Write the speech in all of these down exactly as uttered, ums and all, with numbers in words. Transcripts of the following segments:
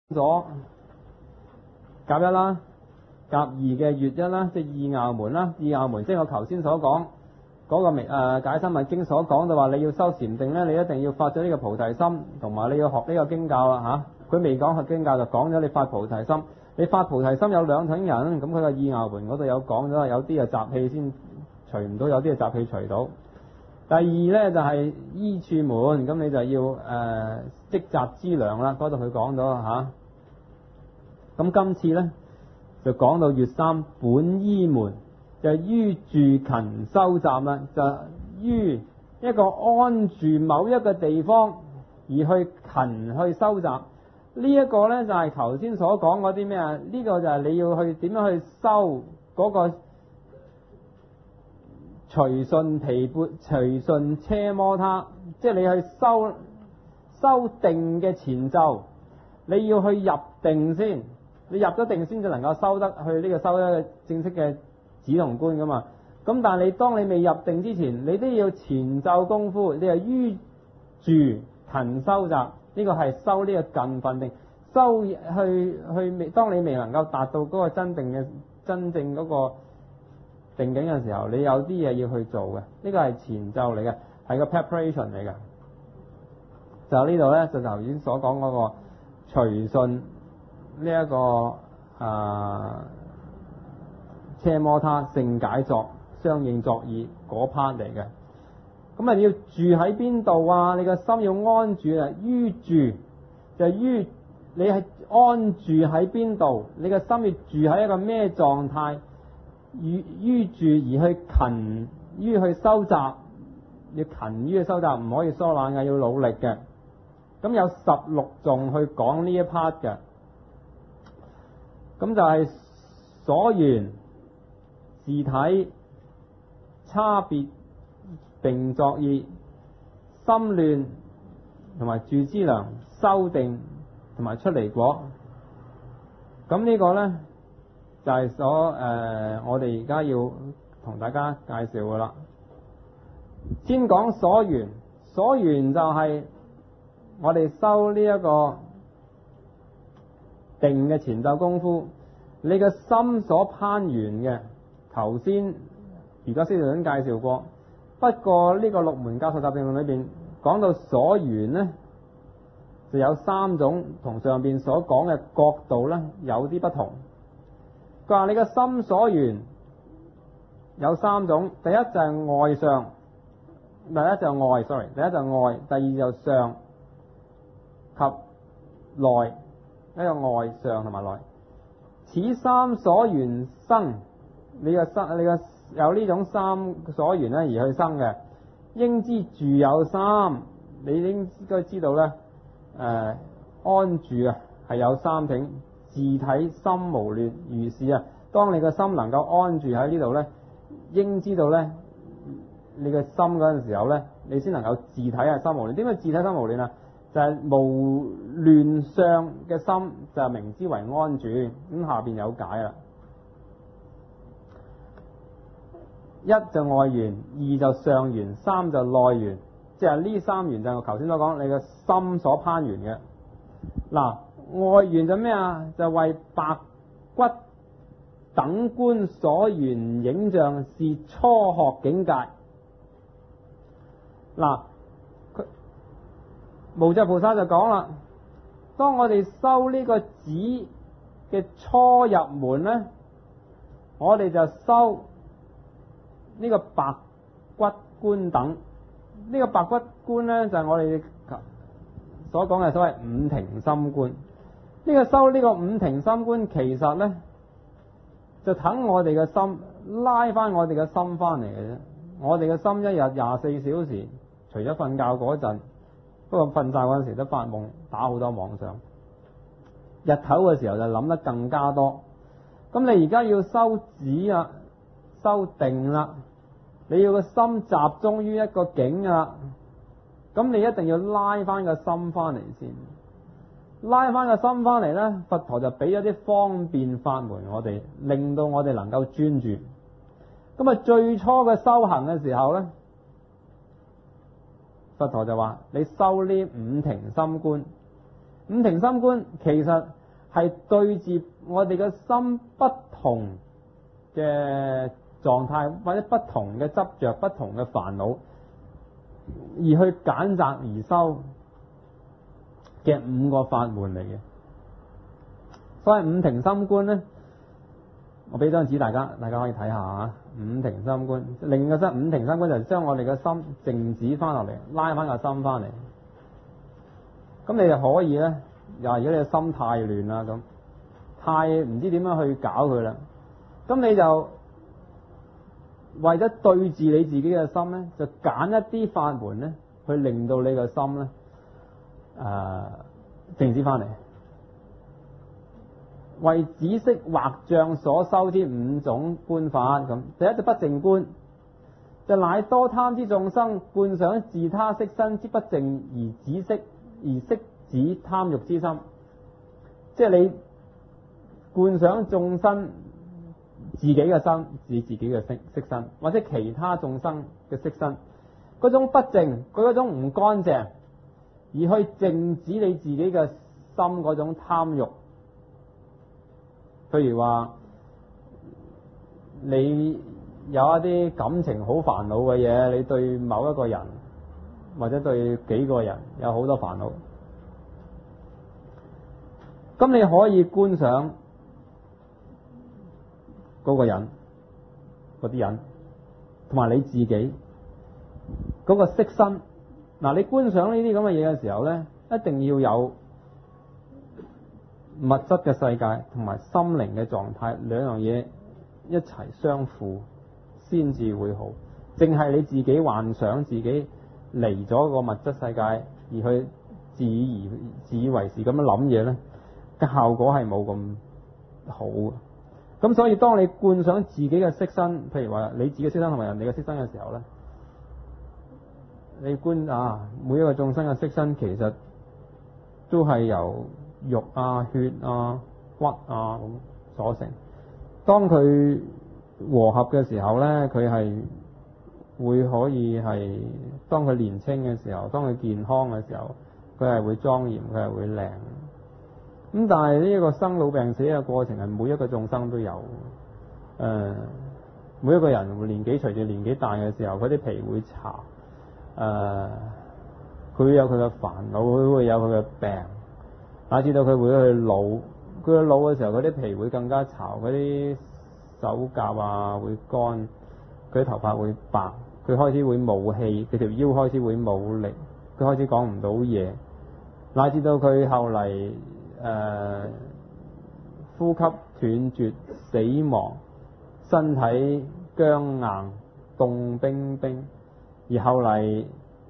咗甲一啦、甲二嘅乙一啦，即係意拗門啦。意拗門即係我頭先所講嗰、那個明誒、呃、解深密經所講到話，你要修禪定咧，你一定要發咗呢個菩提心，同埋你要學呢個經教啦嚇。佢未講學經教就講咗你發菩提心。你發菩提心有兩種人，咁佢個意拗門嗰度有講咗，有啲係習氣先除唔到，有啲係習氣除到。第二咧就係、是、依處門，咁你就要誒積集資糧啦，嗰度佢講咗嚇。咁今次咧就講到乙三本依門，就係於住勤修習啦，就於一個安住某一個地方而去勤去修習。呢、這、一個咧就係頭先所講嗰啲咩啊？呢、這個就係你要去點樣去修嗰個隨順毗缽、隨順奢摩他，即係你去修修定嘅前奏，你要去入定先，你入咗定先至能夠修得去呢個修得正式嘅止同觀噶嘛。咁但係你當你未入定之前，你都要前奏功夫，你係於住勤修習。呢個係修呢個近分定，修去去未，當你未能夠達到嗰個真定嘅真正嗰個定境嘅時候，你有啲嘢要去做嘅。呢個係前奏嚟嘅，係個 preparation 嚟嘅。就呢度咧，就頭先所講嗰個隨順呢一個啊奢摩他性解作相應作意嗰 part 嚟嘅。咁啊，要住喺邊度啊？你個心要安住啊！於住就係、於你係安住喺邊度？你個心要住喺一個咩狀態？於於住而去勤於去修習，要勤於去修習，唔可以疏懶嘅，要努力嘅。咁有十六頌去講呢一 part 嘅，咁就係所緣、自體、差別、並作意、心亂同埋住資糧、修定同埋出離果。咁呢個咧就係、是、所誒、呃、我哋而家要同大家介紹噶啦。先講所緣，所緣就係我哋修呢一個定嘅前奏功夫，你嘅心所攀緣嘅，頭先而家先頭已經介紹過。不過呢個六門教授集定論裏邊講到所緣呢，就有三種，同上邊所講嘅角度呢有啲不同。佢話你嘅心所緣有三種，第一就係外相，第一就係外，sorry，第一就係外，第二就上及內，一個外上同埋內。此三所緣生，你嘅生，你嘅。有呢種三所緣咧而去生嘅，應知住有三，你應該知道咧，誒、呃、安住啊係有三挺，自體心無亂，如是啊。當你個心能夠安住喺呢度咧，應知道咧，你嘅心嗰陣時候咧，你先能夠自體係心無亂。點解自體心無亂啊？就係、是、無亂相嘅心就名之為安住。咁下邊有解啦。一就外緣，二就上緣，三就內緣，即係呢三緣就係我頭先所講你嘅心所攀緣嘅。嗱，外緣就咩啊？就為白骨等觀所緣影像，是初學境界。嗱，佢無著菩薩就講啦，當我哋修呢個止嘅初入門咧，我哋就修呢個白骨觀等，呢、這個白骨觀咧就係、是、我哋所講嘅所謂五停心觀。呢、這個修呢個五停心觀，其實咧就等我哋嘅心拉翻我哋嘅心翻嚟嘅啫。我哋嘅心一日廿四小時，除咗瞓覺嗰陣，不過瞓晒嗰陣時都發夢，打好多妄想。日頭嘅時候就諗得更加多。咁你而家要修止啊，修定啦。你要個心集中於一個境啊，咁你一定要拉翻個心翻嚟先，拉翻個心翻嚟呢，佛陀就俾咗啲方便法門我哋，令到我哋能夠專注。咁啊，最初嘅修行嘅時候呢，佛陀就話你修呢五停心觀。五停心觀其實係對住我哋嘅心不同嘅狀態，或者不同嘅執着、不同嘅煩惱，而去揀擇而修嘅五個法門嚟嘅。所謂五停心觀咧，我俾張紙大家，大家可以睇下啊。五停心觀，另一個心五停心觀就係將我哋嘅心靜止翻落嚟，拉翻個心翻嚟。咁你就可以咧，又係如果你嘅心太亂啦，咁太唔知點樣去搞佢啦，咁你就為咗對治你自己嘅心咧，就揀一啲法門咧，去令到你個心咧誒靜止翻嚟。為止息惑障所修之五種觀法，咁第一就不淨觀，就乃多貪之眾生觀想自他色身之不淨而止息而息止貪欲之心，即係你觀想眾生自己嘅身，指自己嘅色色身，或者其他眾生嘅色身，嗰種不淨，佢嗰種唔乾淨，而去靜止你自己嘅心嗰種貪欲。譬如話你有一啲感情好煩惱嘅嘢，你對某一個人或者對幾個人有好多煩惱，咁你可以觀想嗰個人、嗰啲人同埋你自己嗰個色身。嗱，你觀想呢啲咁嘅嘢嘅時候咧，一定要有物質嘅世界同埋心靈嘅狀態兩樣嘢一齊相輔先至會好。淨係你自己幻想自己離咗個物質世界而去自以自以為是咁樣諗嘢咧，嘅效果係冇咁好。咁所以當你觀想自己嘅色身，譬如話你自己嘅色身同埋人哋嘅色身嘅時候咧，你觀啊每一個眾生嘅色身其實都係由肉啊、血啊、骨啊咁所成。當佢和合嘅時候咧，佢係會可以係當佢年輕嘅時候，當佢健康嘅時候，佢係會莊嚴，佢係會靚。咁但係呢一個生老病死嘅過程係每一個眾生都有。誒、呃，每一個人年紀隨住年紀大嘅時候，佢啲皮會殘。誒、呃，佢有佢嘅煩惱，佢會有佢嘅病。乃至到佢會去老，佢去老嘅時候，佢啲皮會更加巢，嗰啲手甲啊會乾，佢啲頭髮會白，佢開始會冇氣，佢條腰開始會冇力，佢開始講唔到嘢，乃至到佢後嚟誒、呃、呼吸斷絕、死亡，身體僵硬、凍冰冰，而後嚟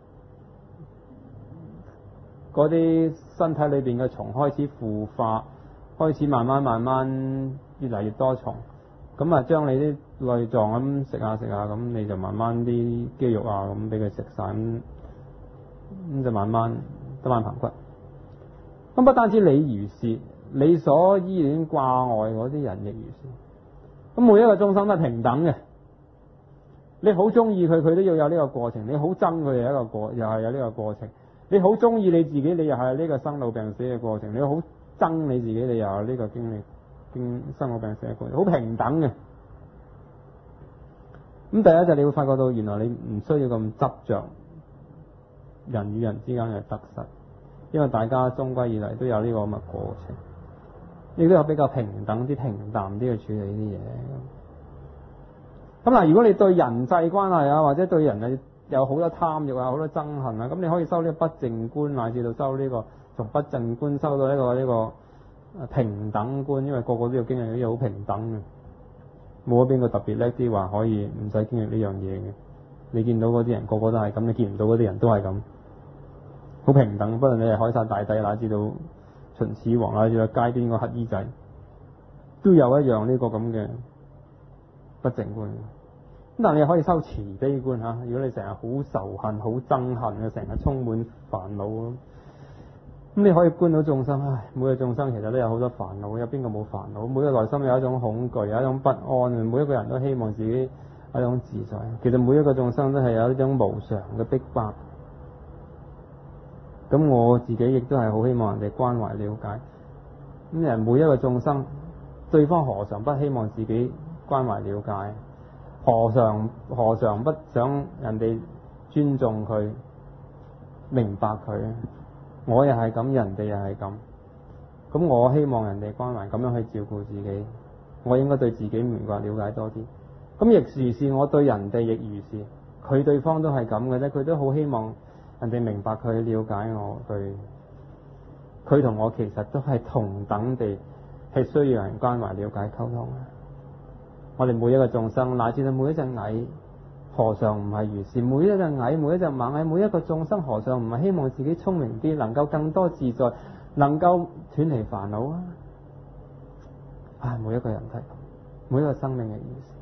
嗰啲身體裏邊嘅蟲開始腐化，開始慢慢慢慢越嚟越多蟲，咁啊將你啲內臟咁食下食下，咁你就慢慢啲肌肉啊咁俾佢食晒，咁咁就慢慢得返棚骨。咁不單止你如是，你所依戀掛礙嗰啲人亦如是。咁每一個眾生都係平等嘅，你好中意佢，佢都要有呢個過程；你好憎佢，有一個過，又係有呢個過程。你好中意你自己，你又係呢個生老病死嘅過程；你好憎你自己，你又係呢個經歷經生老病死嘅過程，好平等嘅。咁第一就你會發覺到，原來你唔需要咁執着人與人之間嘅得失，因為大家終歸以嚟都有呢個咁嘅過程，亦都有比較平等啲、平淡啲去處理呢啲嘢。咁嗱，如果你對人際關係啊，或者對人嘅有好多貪欲啊，好多憎恨啊，咁你可以修呢個不淨觀，乃至到修呢、這個從不淨觀修到一個呢、這個平等觀，因為個個都要經歷呢啲好平等嘅，冇咗邊個特別叻啲話可以唔使經歷呢樣嘢嘅。你見到嗰啲人個個都係咁，你見唔到嗰啲人都係咁，好平等。不論你係凱撒大帝，乃至到秦始皇，乃至到街邊個乞衣仔，都有一樣呢個咁嘅不淨觀。咁但係你可以修慈悲觀吓，如果你成日好仇恨、好憎恨嘅，成日充滿煩惱咁，咁你可以觀到眾生。唉，每個眾生其實都有好多煩惱，有邊個冇煩惱？每個內心有一種恐懼，有一種不安，每一個人都希望自己有一種自在。其實每一個眾生都係有一種無常嘅逼迫。咁我自己亦都係好希望人哋關懷了解。 咁人每一個眾生，對方何嘗不希望自己關懷了解？何嘗何嘗不想人哋尊重佢、明白佢？我又係咁，人哋又係咁。咁我希望人哋關懷，咁樣去照顧自己。我應該對自己明白了解多啲。咁亦如是，我對人哋亦如是。佢對方都係咁嘅啫，佢都好希望人哋明白佢、了解我。對，佢同我其實都係同等地係需要人關懷、了解、溝通。我哋每一個眾生，乃至到每一隻蟻，何嘗唔係如是？每一隻蟻、每一隻螞蟻、每一個眾生，何嘗唔係希望自己聰明啲，能夠更多自在，能夠斷離煩惱啊！啊，每一個人都係咁，每一個生命嘅如是。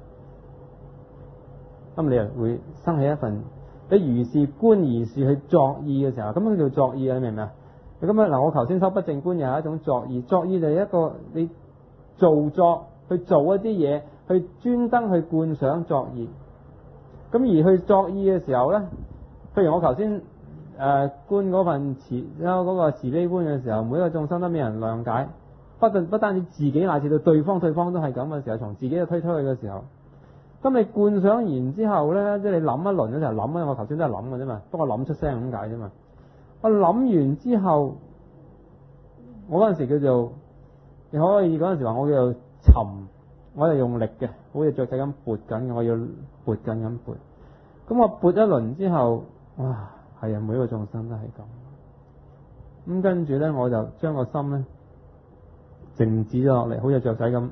咁你又會生起一份你如是觀如是去作意嘅時候，咁佢叫作意啊！你明唔明啊？咁啊嗱，我頭先修不正觀又係一種作意，作意就係一個你做作去做一啲嘢，去專登去觀想作意。咁而去作意嘅時候咧，譬如我頭先誒觀嗰份慈嗰個慈悲觀嘅時候，每一個眾生都俾人諒解，不但不單止自己，乃至到對方，對方都係咁嘅時候，從自己去推出去嘅時候，咁你觀想完之後咧，即係你諗一輪嘅時候諗啊，我頭先都係諗嘅啫嘛，不過諗出聲咁解啫嘛。我諗完之後，我嗰陣時叫做你可以嗰陣時話我叫做沉，我係用力嘅，好似雀仔咁撥緊，我要撥緊咁撥。咁我撥一輪之後，哇，係啊，每一個眾生都係咁。咁跟住咧，我就將個心咧靜止咗落嚟，好似雀仔咁。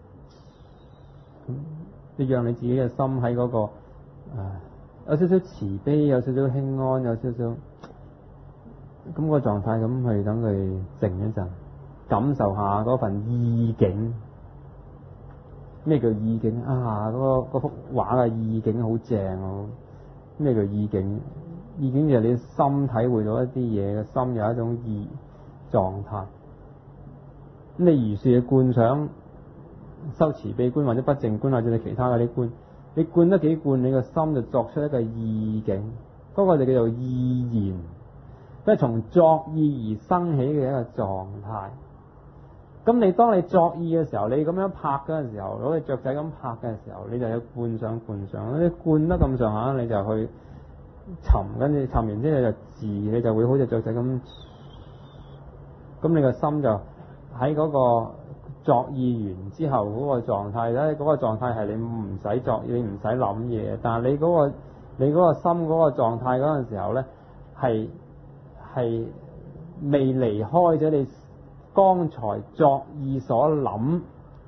你讓你自己嘅心喺嗰個誒有少少慈悲，有少少輕安，有少少咁個狀態，咁去等佢靜一陣，感受下嗰份意境。咩叫意境啊？嗰個嗰幅畫嘅意境好正哦！咩叫意境？意境就係你心體會到一啲嘢，嘅心有一種意狀態。咁你如是嘅觀想、修慈悲觀或者不正觀或者你其他嗰啲觀，你觀得幾觀，你個心就作出一個意境，嗰個就叫做意言，即係從作意而生起嘅一個狀態。咁你當你作意嘅時候，你咁樣拍嗰陣時候，攞隻雀仔咁拍嘅時候，你就要觀想觀想，你觀得咁上下，你就去沉，跟住沉完之後就自，你就會好似雀仔咁。咁你個心就喺嗰個作意完之後嗰個狀態咧，嗰個狀態係你唔使作意，你唔使諗嘢，但係你嗰個你嗰個心嗰個狀態嗰陣時候咧，係係未離開咗你剛才作意所諗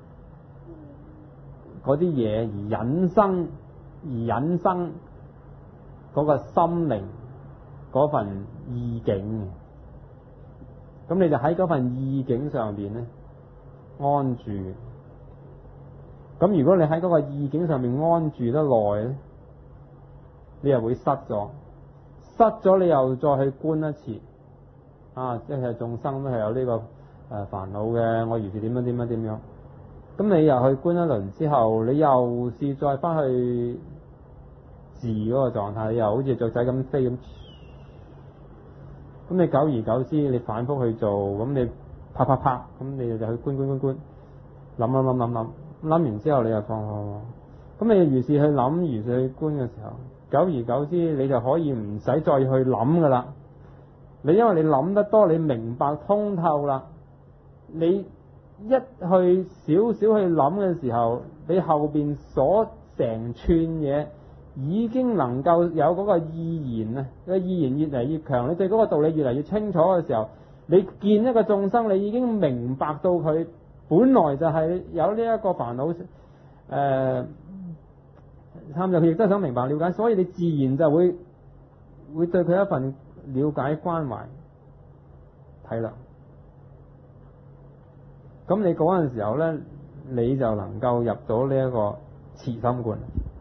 嗰啲嘢而引生而引生嗰個心靈嗰份意境嘅，咁你就喺嗰份意境上邊咧安住。咁如果你喺嗰個意境上面安住得耐咧，你又會失咗，失咗你又再去觀一次啊！即係眾生都係有呢個。誒煩惱嘅，我如是點樣點樣點樣，咁你又去觀一輪之後，你又試再翻去自嗰個狀態，你又好似雀仔咁飛咁，咁你久而久之，你反覆去做，咁你啪啪啪，咁你就去觀觀觀觀，諗諗諗諗諗，諗完之後你又放放放，咁你如是去諗，如是去觀嘅時候，久而久之，你就可以唔使再去諗噶啦。你因為你諗得多，你明白通透啦。你一去少少去諗嘅時候，你後邊所成串嘢已經能夠有嗰個意言啊，個意言越嚟越強，你對嗰個道理越嚟越清楚嘅時候，你見一個眾生，你已經明白到佢本來就係有呢一個煩惱，誒、呃，參就佢亦都想明白了解，所以你自然就會會對佢一份了解關懷體諒。咁你嗰陣時候咧，你就能夠入到呢一個慈心觀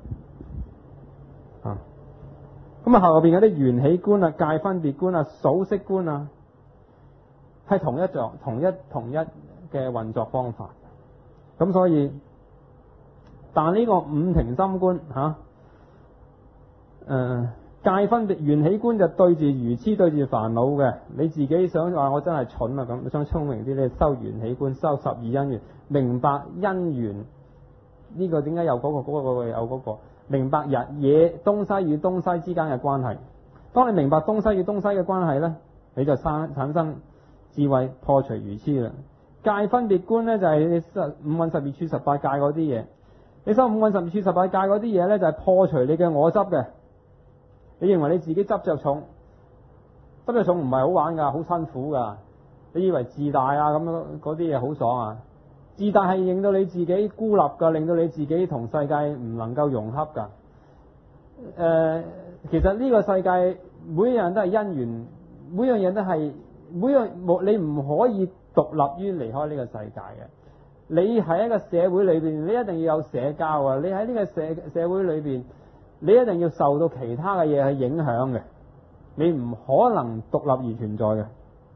啊。咁啊，後邊嗰啲緣起觀啊、界分別觀啊、數息觀啊，係同一作、同一同一嘅運作方法。咁所以，但呢個五停心觀吓，誒、呃， 界分別緣起觀就對住愚痴，對住煩惱嘅。你自己想話我真係蠢啊咁，你想聰明啲，你修緣起觀，修十二因緣，明白因緣呢個點解有嗰個，嗰個有嗰個，明白日嘢東西與東西之間嘅關係。當你明白東西與東西嘅關係呢，你就生產生智慧，破除愚痴啦。界分別觀呢，就係你五蘊十二處十八界嗰啲嘢，你修五蘊十二處十八界嗰啲嘢呢，就係破除你嘅我執嘅。你認為你自己執着重，執着重唔係好玩噶，好辛苦噶。你以為自大啊咁樣嗰啲嘢好爽啊？自大係令到你自己孤立噶，令到你自己同世界唔能夠融合噶。誒、呃，其實呢個世界每樣都係因緣，每樣嘢都係每樣冇，你唔可以獨立於離開呢個世界嘅。你喺一個社會裏邊，你一定要有社交啊！你喺呢個社社會裏邊，你一定要受到其他嘅嘢去影響嘅，你唔可能獨立而存在嘅。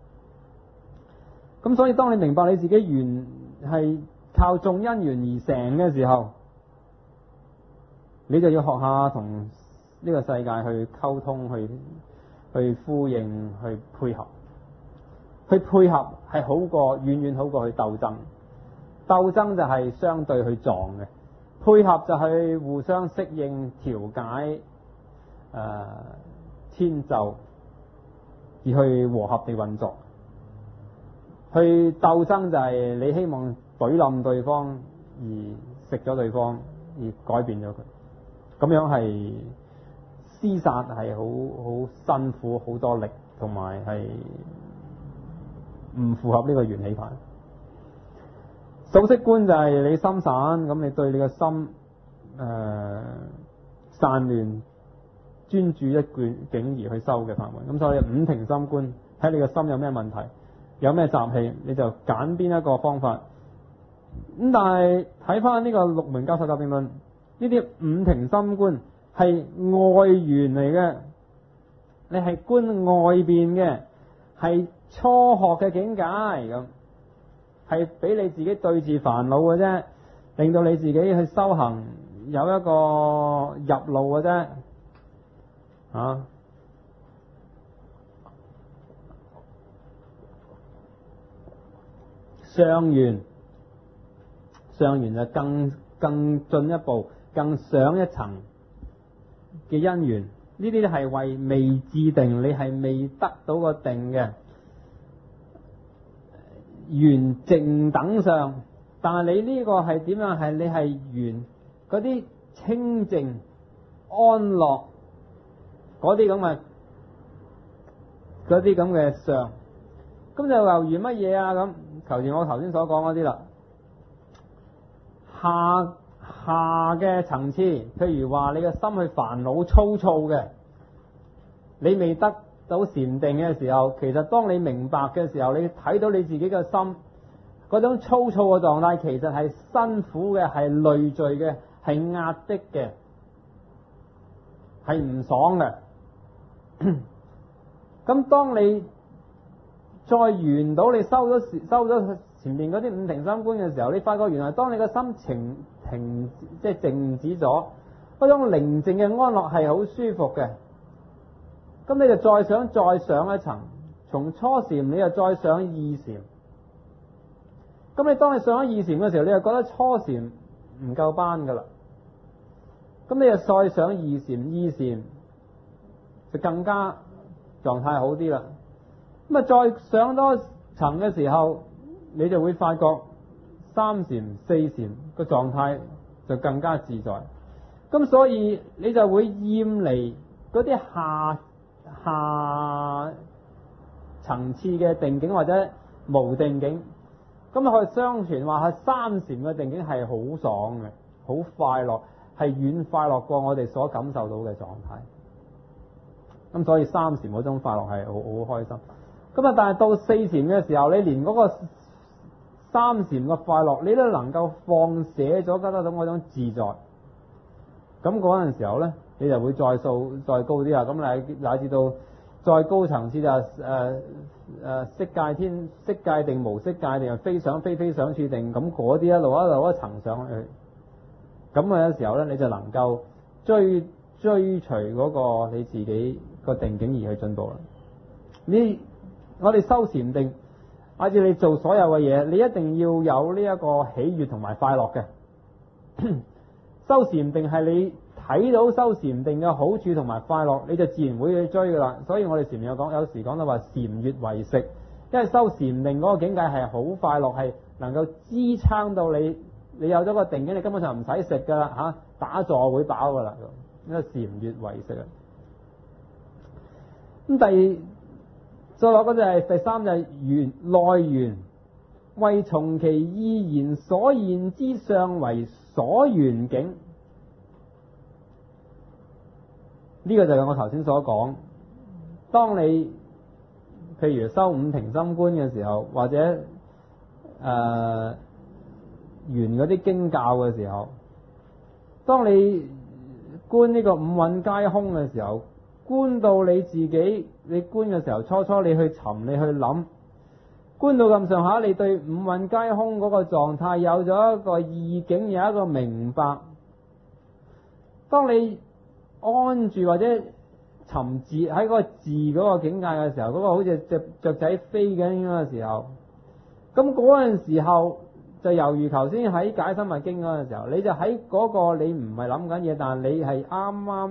咁所以當你明白你自己緣係靠眾因緣而成嘅時候，你就要學下同呢個世界去溝通，去去呼應，去配合。去配合係好過，遠遠好過去鬥爭。鬥爭就係相對去撞嘅，配合就係互相適應、調解、誒、呃、遷就，而去和合地運作。去鬥爭就係你希望懟冧對方，而食咗對方，而改變咗佢。咁樣係廝殺係好好辛苦、好多力，同埋係唔符合呢個緣起牌。數息觀就係你心散，咁你對你個心誒、呃、散亂，專注一卷境而去修嘅法門。咁所以五停心觀，睇你個心有咩問題，有咩習氣，你就揀邊一個方法。咁但係睇翻呢個六門教授教定論，呢啲五停心觀係外緣嚟嘅，你係觀外邊嘅，係初學嘅境界咁。係俾你自己對治煩惱嘅啫，令到你自己去修行有一個入路嘅啫。啊，上緣，上緣就更更進一步、更上一層嘅因緣。呢啲係為未至定，你係未得到個定嘅。緣靜等上，但係你呢個係點樣？係你係緣嗰啲清靜安樂嗰啲咁嘅嗰啲咁嘅上，咁就猶如乜嘢啊？咁求如我頭先所講嗰啲啦，下下嘅層次，譬如話你嘅心去煩惱粗糙嘅，你未得到禪定嘅時候，其實當你明白嘅時候，你睇到你自己嘅心嗰種粗糙嘅狀態，其實係辛苦嘅，係累贅嘅，係壓迫嘅，係唔爽嘅。咁當你再圓到你收咗收咗前面嗰啲五停心觀嘅時候，你發覺原來當你個心情停即係靜止咗，嗰種寧靜嘅安樂係好舒服嘅。咁你就再想再上一層，從初禪你又再上二禪。咁你當你上咗二禪嘅時候，你就覺得初禪唔夠班噶啦。咁你又再上二禪，二禪就更加狀態好啲啦。咁啊再上多層嘅時候，你就會發覺三禪、四禪個狀態就更加自在。咁所以你就會厭離嗰啲下下層次嘅定境或者無定境，咁可以相傳話係三禪嘅定境係好爽嘅，好快樂，係遠快樂過我哋所感受到嘅狀態。咁所以三禪嗰種快樂係好好開心。咁啊，但係到四禪嘅時候，你連嗰個三禪嘅快樂，你都能夠放捨咗，得得到嗰種自在。咁嗰陣時候咧，你就會再數再高啲啦。咁乃乃至到再高層次就誒誒色界天、色界定、無色界定、非想非非想處定。咁嗰啲一路一路一層上去。咁嘅時候咧，你就能夠追追隨嗰個你自己個定境而去進步啦。你我哋修禪定，或者你做所有嘅嘢，你一定要有呢一個喜悅同埋快樂嘅。修禪定係你睇到修禪定嘅好處同埋快樂，你就自然會去追噶啦。所以我哋禪有講，有時講到話禪悅為食，因為修禪定嗰個境界係好快樂，係能夠支撐到你，你有咗個定境，你根本上唔使食噶啦吓，打坐會飽噶啦。呢個禪悅為食啊。咁第再落嗰就係第三就係緣內緣，為從其意言所現之相為所緣境。呢、這個就係我頭先所講，當你譬如修五停心觀嘅時候，或者誒圓嗰啲經教嘅時候，當你觀呢個五蘊皆空嘅時候，觀到你自己，你觀嘅時候，初初你去尋，你去諗，觀到咁上下，你對五蘊皆空嗰個狀態有咗一個意境，有一個明白。當你安住或者尋字喺嗰個字嗰個境界嘅時候，嗰、嗰個好似隻雀仔飛緊咁嘅時候，咁嗰陣時候就猶如頭先喺解深密經嗰陣時候，你就喺嗰個你唔係諗緊嘢，但係你係啱啱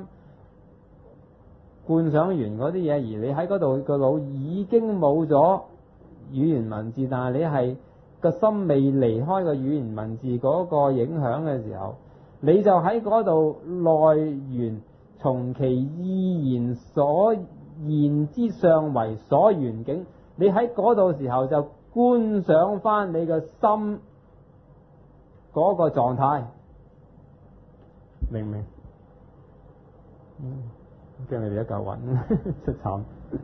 觀想完嗰啲嘢，而你喺嗰度個腦已經冇咗語言文字，但係你係個心未離開個語言文字嗰個影響嘅時候，你就喺嗰度內緣從其意言所現之相為所緣境。你喺嗰度時候就觀想翻你個心嗰個狀態，明唔明？嗯，驚你哋一嚿雲出慘，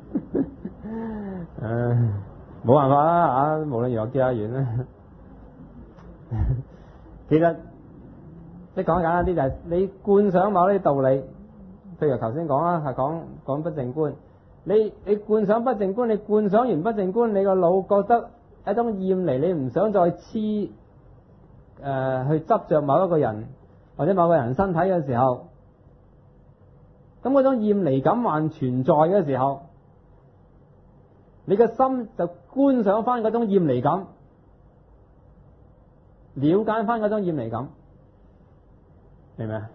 唉，冇辦法啦啊！無論如何結下緣啦。其實即係講簡單啲，就係你觀想某啲道理，譬如頭先講啦，係講講不淨觀。你你觀想不淨觀，你觀想完不淨觀，你個腦覺得一種厭離，你唔想再黐誒、呃、去執着某一個人或者某個人身體嘅時候，咁嗰種厭離感還存在嘅時候，你嘅心就觀想翻嗰種厭離感，了解翻嗰種厭離感，明唔明啊？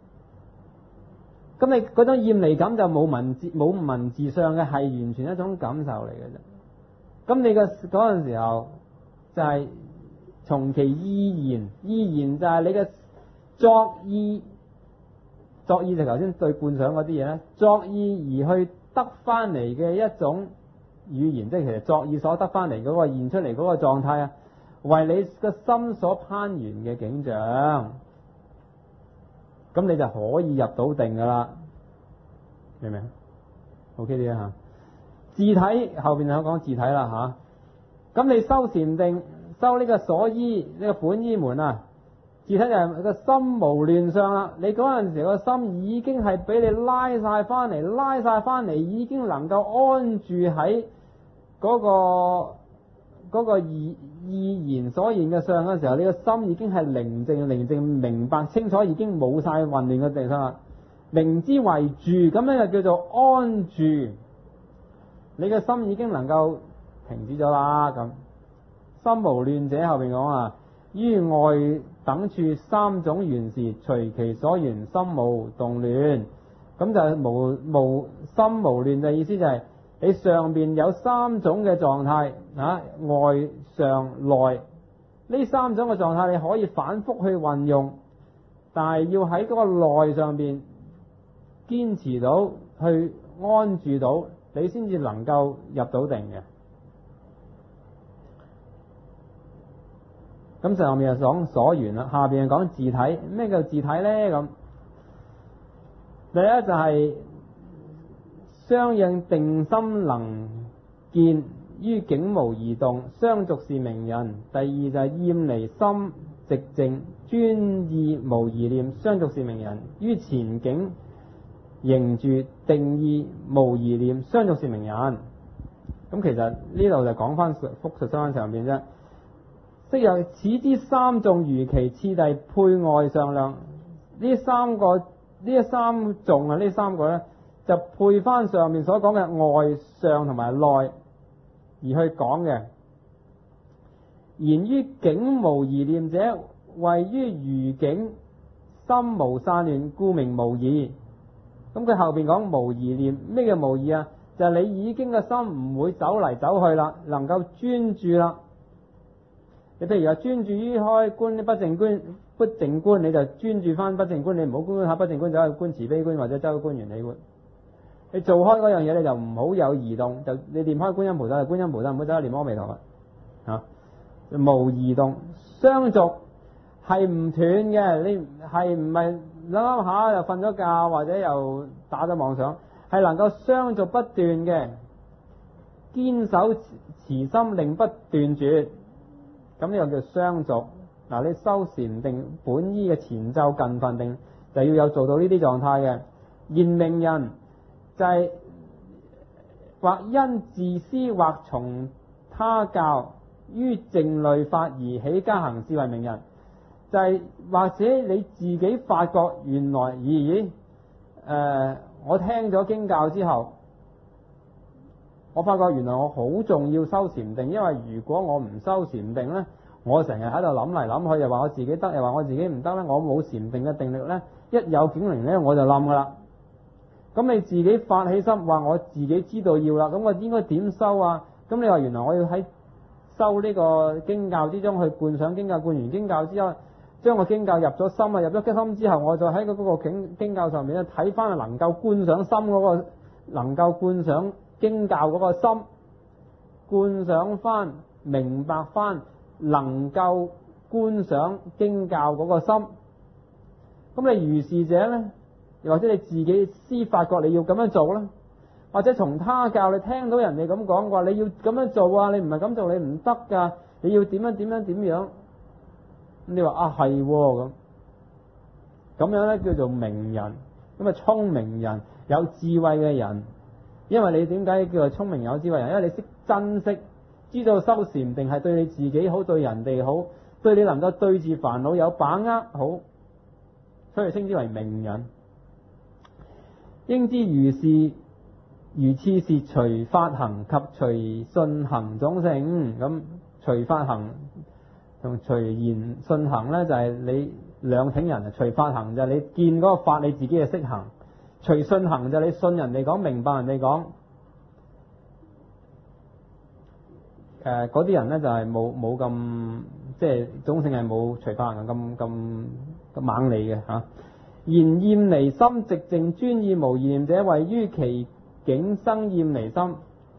咁你嗰種厭離感就冇文字冇文字上嘅，係完全一種感受嚟嘅啫。咁你嘅嗰陣時候就係從其意言，意言就係你嘅作意，作意就頭先對觀想嗰啲嘢咧，作意而去得翻嚟嘅一種語言，即係其實作意所得翻嚟嗰個現出嚟嗰個狀態啊，為你個心所攀緣嘅景象。咁你就可以入到定噶啦，明唔明？OK 啲啊吓，自體後邊就講自體啦吓。咁你修禪定，修呢個所依呢、這個本依門啊，自體就係個心無亂相啦。你嗰陣時個心已經係俾你拉晒翻嚟，拉晒翻嚟，已經能夠安住喺嗰、那個。嗰個意意言所現嘅相嘅時候，你個心已經係寧靜寧靜，明白清楚，已經冇晒混亂嘅地方啦。明之為住，咁樣就叫做安住。你嘅心已經能夠停止咗啦。咁心無亂者後邊講啊，於外等處三種緣時，隨其所緣，心無動亂。咁就無無心無亂嘅意思就係、是。你上邊有三種嘅狀態啊，外上內呢三種嘅狀態，你可以反覆去運用，但係要喺嗰個內上邊堅持到，去安住到，你先至能夠入到定嘅。咁上面就講所緣啦，下邊就講自體。咩叫自體咧？咁第一就係、是。相應定心能見，於境無移動，相續是名人。第二就係厭離心寂靜，專意無疑念，相續是名人。於前境凝住定意無疑念，相續是名人。咁其實呢度就講翻復述翻上邊啫。昔有此之三種如其次第配外上量，呢三個呢一三頌啊，呢三個咧就配翻上面所講嘅外上同埋內而去講嘅。言於境無疑念者，謂於餘境，心無散亂，故名無疑。咁佢後邊講無疑念，咩叫無疑啊？就係、是、你已經個心唔會走嚟走去啦，能夠專注啦。你譬如話專注於開觀不淨觀，不淨觀你就專注翻不淨觀，你唔好觀下不淨觀走去觀慈悲觀或者走去觀緣起觀。你做開嗰樣嘢你就唔好有移動，就你念開觀音菩薩就觀音菩薩，唔好走去念阿彌陀佛啊。無移動，相續係唔斷嘅，你係唔係諗諗下又瞓咗覺或者又打咗妄想，係能夠相續不斷嘅，堅守慈心令不斷絕，咁呢個叫相續。嗱，你修禪定本依嘅前奏近分定就要有做到呢啲狀態嘅。言明人就係、是、或因自私或從他教於靜慮法而起加行，是為明人。就係、是、或者你自己發覺原來咦誒、呃，我聽咗經教之後，我發覺原來我好重要修禪定，因為如果我唔修禪定呢，我成日喺度諗嚟諗去，又話我自己得，又話我自己唔得呢，我冇禪定嘅定力呢，一有境靈呢，我就冧噶啦。咁你自己發起心話我自己知道要啦，咁我應該點修啊？咁你話原來我要喺修呢個經教之中去觀想經教，觀完經教之後，將個經教入咗心啊，入咗心之後，我再喺嗰個經經教上面咧睇翻能夠觀想心嗰個，能夠觀想經教嗰個心，觀想翻明白翻能夠觀想經教嗰個心。咁你如是者咧，又或者你自己私發覺你要咁樣做咧，或者從他教你聽到人哋咁講話，你要咁樣做啊，你唔係咁做你唔得噶，你要點樣點樣點樣。咁你話啊係咁，咁樣咧叫做明人，咁啊聰明人有智慧嘅人。因為你點解叫做聰明有智慧人？因為你識珍惜，知道修禪定係對你自己好，對人哋好，對你能夠對治煩惱有把握好，所以稱之為明人。應知如是，如次是隨法行及隨信行種性。咁隨法行同隨言信行咧，就係、是、你兩挺人。隨法行就係你見嗰個法，你自己係識行；隨信行就係你信人哋講，明白人哋講。誒，嗰啲人咧就係冇冇咁，即係種性係冇隨法行咁咁咁猛利嘅吓。言厭離心，寂靜專意無疑念者，謂於其境生厭離心。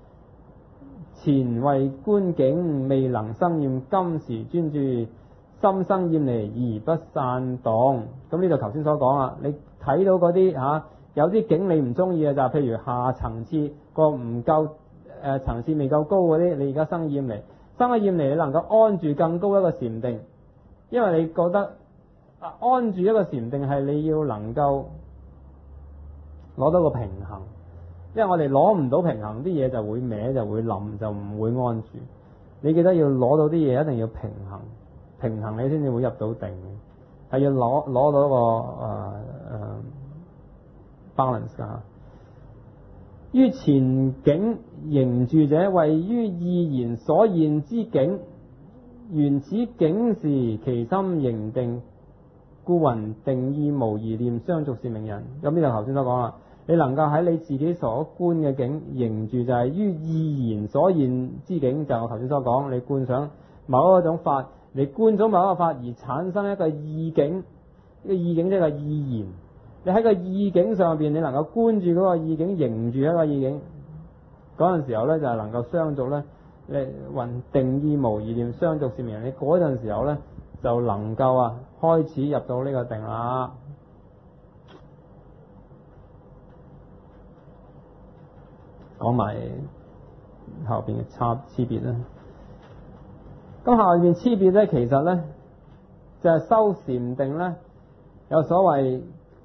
前為觀境未能生厭，今時專注心生厭離而不散動。咁呢度頭先所講啦，你睇到嗰啲吓有啲境你唔中意嘅，就係譬如下層次個唔夠誒層次未夠高嗰啲，你而家生厭離，生咗厭離你能夠安住更高一個禪定，因為你覺得安住一個禪定係你要能夠攞到個平衡。因為我哋攞唔到平衡，啲嘢就會歪，就會冧，就唔會安住。你記得要攞到啲嘢，一定要平衡，平衡你先至會入到定，係要攞攞到一個誒誒、呃、balance 噶。於前境凝住者，謂於意言所現之境，緣此境時，其心凝定，故云定意無疑念，相續是明人。咁呢度頭先所講啦。你能夠喺你自己所觀嘅境凝住，就係於意言所現之境，就係我頭先所講，你觀想某一種法，你觀咗某一個法而產生一個意境，呢個意境即係個意言。你喺個意境上邊，你能夠觀住嗰個意境，凝住一個意境，嗰陣時候咧就係能夠相續咧，你云定意無疑念，相續是明人。你嗰陣時候咧就能夠啊開始入到呢個定啦。講埋後邊嘅差差別啦。咁後邊差別咧，其實咧就係、是、修禪定咧，有所謂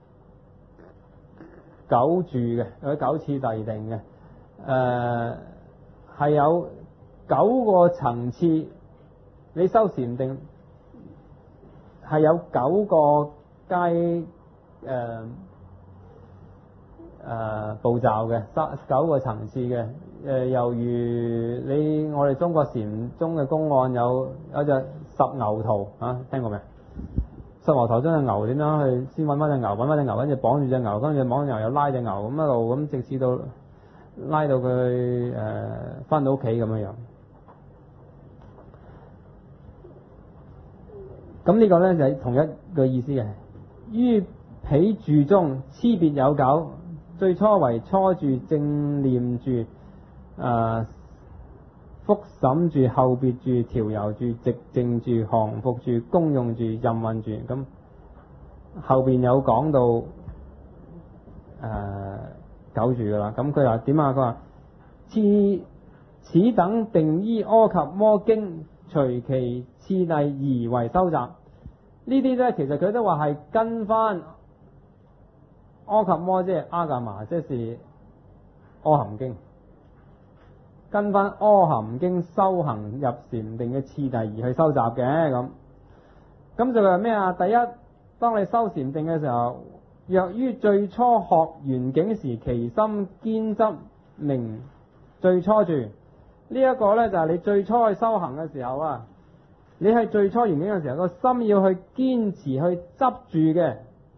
九住嘅，有九次第定嘅。誒、呃，係有九個層次。你修禪定係有九個階誒誒步驟嘅，三九個層次嘅。誒、呃，猶如你我哋中國禪宗嘅公案有有隻十牛圖啊，聽過未？十牛圖將隻牛點樣去先揾翻隻牛，揾翻隻牛，跟住綁住隻牛，跟住綁住牛又拉隻牛，咁一路咁直至到拉到佢誒翻到屋企咁樣樣。咁呢個咧就係同一個意思嘅。於彼住中，差別有九。最初為初住、正念住、誒、呃、復審住、後別住、調柔住、寂靜住、降伏住、功用住、任運住。咁後邊有講到誒、呃、九住噶啦。咁佢話點啊？佢話此此等定依阿耆摩經隨其次第而為修習。呢啲咧其實佢都話係跟翻阿耆摩，即係阿伽瑪，即係阿含經，跟翻阿含經修行入禪定嘅次第而去修習嘅。咁咁就係咩啊？第一，當你修禪定嘅時候，若於最初學緣境時，其心堅執明最初住。呢、這、一個咧就係你最初去修行嘅時候啊，你喺最初緣境嘅時候，個心要去堅持去執住嘅。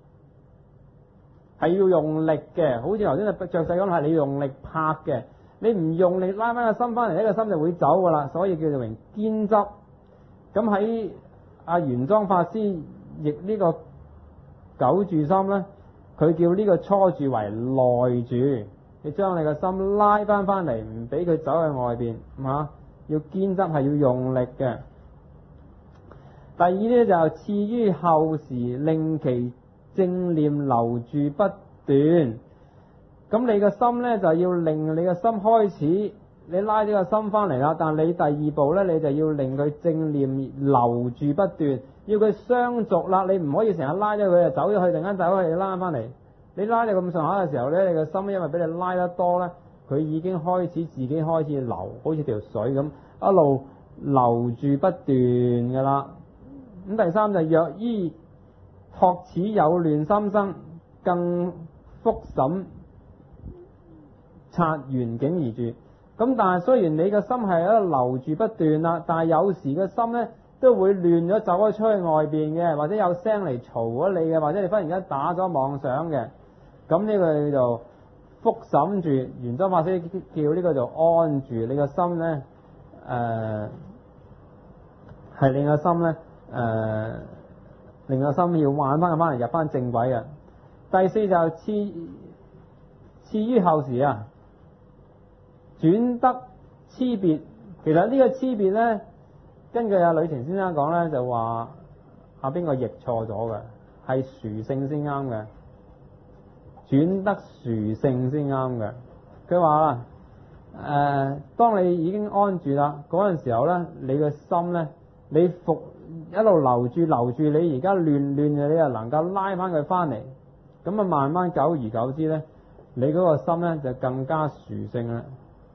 係要用力嘅，好似頭先着細咁，係你要用力拍嘅。你唔用力拉翻個心翻嚟，呢個心就會走噶啦。所以叫做明堅執。咁喺阿玄奘法師譯呢個九住心咧，佢叫呢個初住為內住。你將你個心拉翻翻嚟，唔俾佢走去外邊，吓要堅執，係要用力嘅。第二咧就次於後時，令其正念留住不斷。咁你個心呢，就要令你個心開始，你拉咗個心翻嚟啦，但你第二步呢，你就要令佢正念留住不斷，要佢相續啦。你唔可以成日拉咗佢就走咗去，突然間走咗去拉翻嚟。你拉到咁上下嘅時候呢，你個心因為俾你拉得多呢，佢已經開始自己開始流，好似條水咁一路流住不斷噶啦。咁第三就若依託此有亂心生，更復審察緣境而住。咁但係雖然你個心係喺度留住不斷啦，但係有時個心呢都會亂咗，走咗出去外邊嘅，或者有聲嚟嘈咗你嘅，或者你忽然間打咗妄想嘅。咁呢個叫做復審住。玄奘法師叫呢個做安住。你個心呢，誒、呃、係你個心呢。誒、呃。令個心要挽翻佢翻嚟，入翻正軌嘅。第四就次次於後時啊，轉得差別。其實呢個差別咧，根據阿呂澄先生講咧，就話阿邊個譯錯咗嘅，係殊勝先啱嘅，轉得殊勝先啱嘅。佢話啦，誒、呃，當你已經安住啦，嗰陣時候咧，你嘅心咧，你服。一路留住留住，你而家亂亂嘅，你又能夠拉翻佢翻嚟，咁啊慢慢久而久之咧，你嗰個心咧就更加殊勝啦。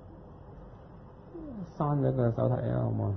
刪咗個手提啊，好唔好？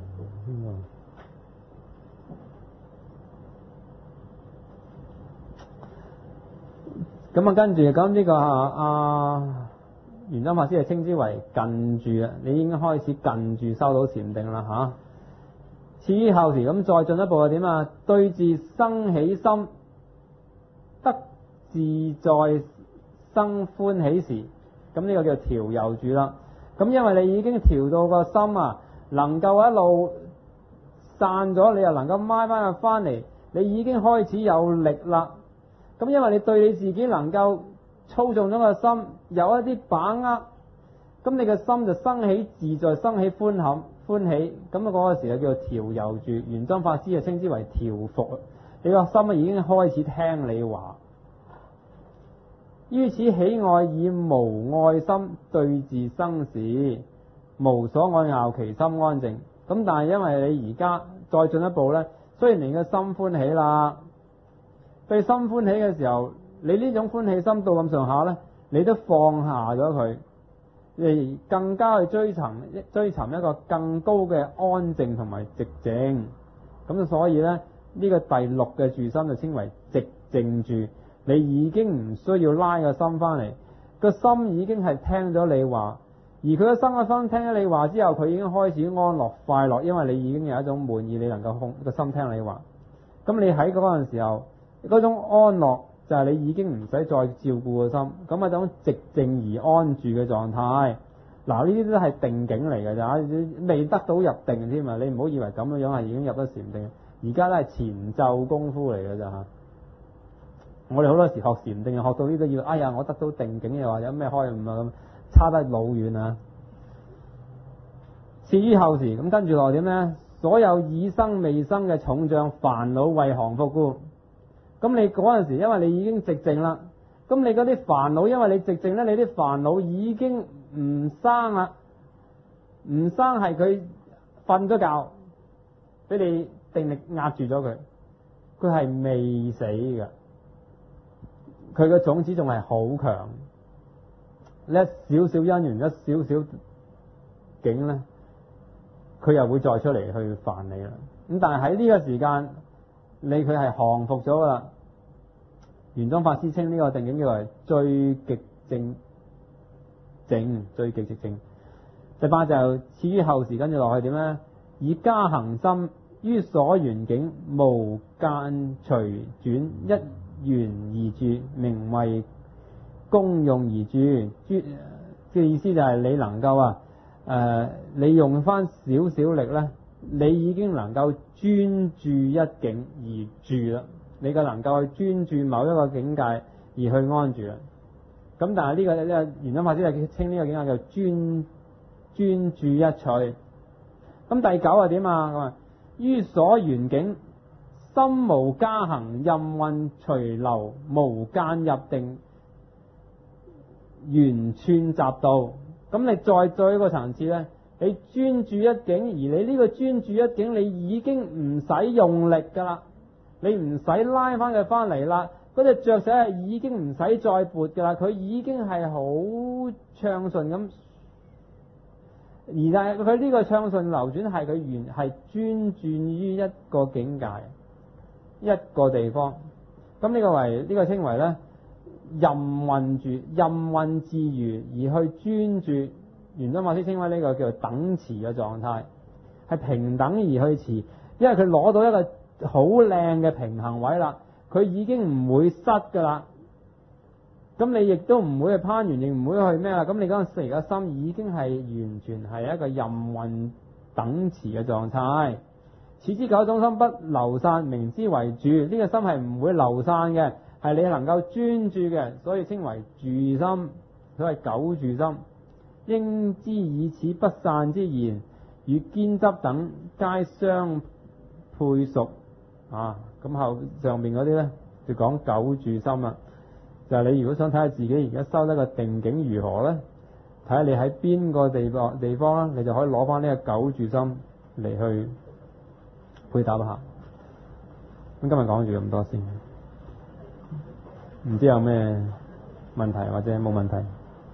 咁啊，跟住咁呢個啊玄奘法師係稱之為近住啊，你應該開始近住收到禪定啦吓。次於後時，咁再進一步係點啊？對治生起心，得自在生歡喜時，咁呢個叫調柔住啦。咁因為你已經調到個心啊，能夠一路散咗，你又能夠掹翻佢翻嚟，你已經開始有力啦。咁因為你對你自己能夠操縱咗個心，有一啲把握，咁你個心就生起自在，生起歡喜。歡喜咁啊！嗰個時就叫做調柔住。玄奘法師就稱之為調伏。你個心啊已經開始聽你話。於此喜愛以無愛心對治生時，無所愛拗，其心安靜。咁但係因為你而家再進一步呢，雖然你嘅心歡喜啦，對心歡喜嘅時候，你呢種歡喜心到咁上下呢，你都放下咗佢。而更加去追尋追尋一個更高嘅安靜同埋寂靜，咁所以呢，呢、這個第六嘅住心就稱為寂靜住。你已經唔需要拉個心翻嚟， 個心已經係聽咗你話，而佢個心個心聽咗你話之後，佢已經開始安樂快樂，因為你已經有一種滿意，你能夠控個心聽你話。咁你喺嗰陣時候，嗰種安樂就係你已經唔使再照顧個心，咁一種寂靜而安住嘅狀態。嗱，呢啲都係定境嚟嘅咋，未得到入定添啊！你唔好以為咁樣樣係已經入得禪定，而家都係前奏功夫嚟嘅咋吓。我哋好多時學禪定，學到呢都要，哎呀，我得到定境又話有咩開悟啊咁，差得老遠啊！至於後時咁跟住落點呢？所有已生未生嘅重障煩惱為降伏故，咁你嗰陣時因為你已經寂靜啦，咁你嗰啲煩惱因為你寂靜咧，你啲煩惱已經唔生啦，唔生係佢瞓咗覺，俾你定力壓住咗佢，佢係未死嘅，佢嘅種子仲係好強，一少少因緣一少少境咧，佢又會再出嚟去煩你啦。咁但係喺呢個時間，你佢係降服咗啦。玄奘法師稱呢個定境叫為最極靜靜，最極寂靜。第八就次於後時跟住落去點呢？以加行心於所緣境無間隨轉一緣而住，名為功用而住。嘅意思就係你能夠啊。誒、呃，你用翻少少力咧，你已經能夠專注一境而住啦。你嘅能夠去專注某一個境界而去安住啦。咁但係呢、這個呢、這個玄奘法師就稱呢個境界叫專專注一趣。咁第九係點啊？咁啊，於所緣境心無加行，任運隨流，無間入定，圓串習道。咁你再再一個層次咧，你專注一境，而你呢個專注一境，你已經唔使用力噶啦，你唔使拉翻佢翻嚟啦。嗰隻雀仔係已經唔使再撥噶啦，佢已經係好暢順咁。而但係佢呢個暢順流轉係佢原係專注於一個境界，一個地方。咁呢個為呢、這個稱為咧。任運住，任運自如而去專注，玄奘法師稱為呢個叫做等持嘅狀態，係平等而去持，因為佢攞到一個好靚嘅平衡位啦，佢已經唔會失噶啦，咁你亦都唔會去攀緣，亦唔會去咩啦，咁你嗰陣時嘅心已經係完全係一個任運等持嘅狀態。此之九種心不流散，名之為住，呢、這個心係唔會流散嘅。係你能夠專注嘅，所以稱為住心，所謂九住心。應知以此不散之言，與堅執等皆相配屬啊。咁後上面嗰啲咧就講九住心啦。就係、是、你如果想睇下自己而家修得個定境如何咧，睇下你喺邊個地方地方咧，你就可以攞翻呢個九住心嚟去配搭一下。咁今日講住咁多先。唔知有咩問題或者冇問題？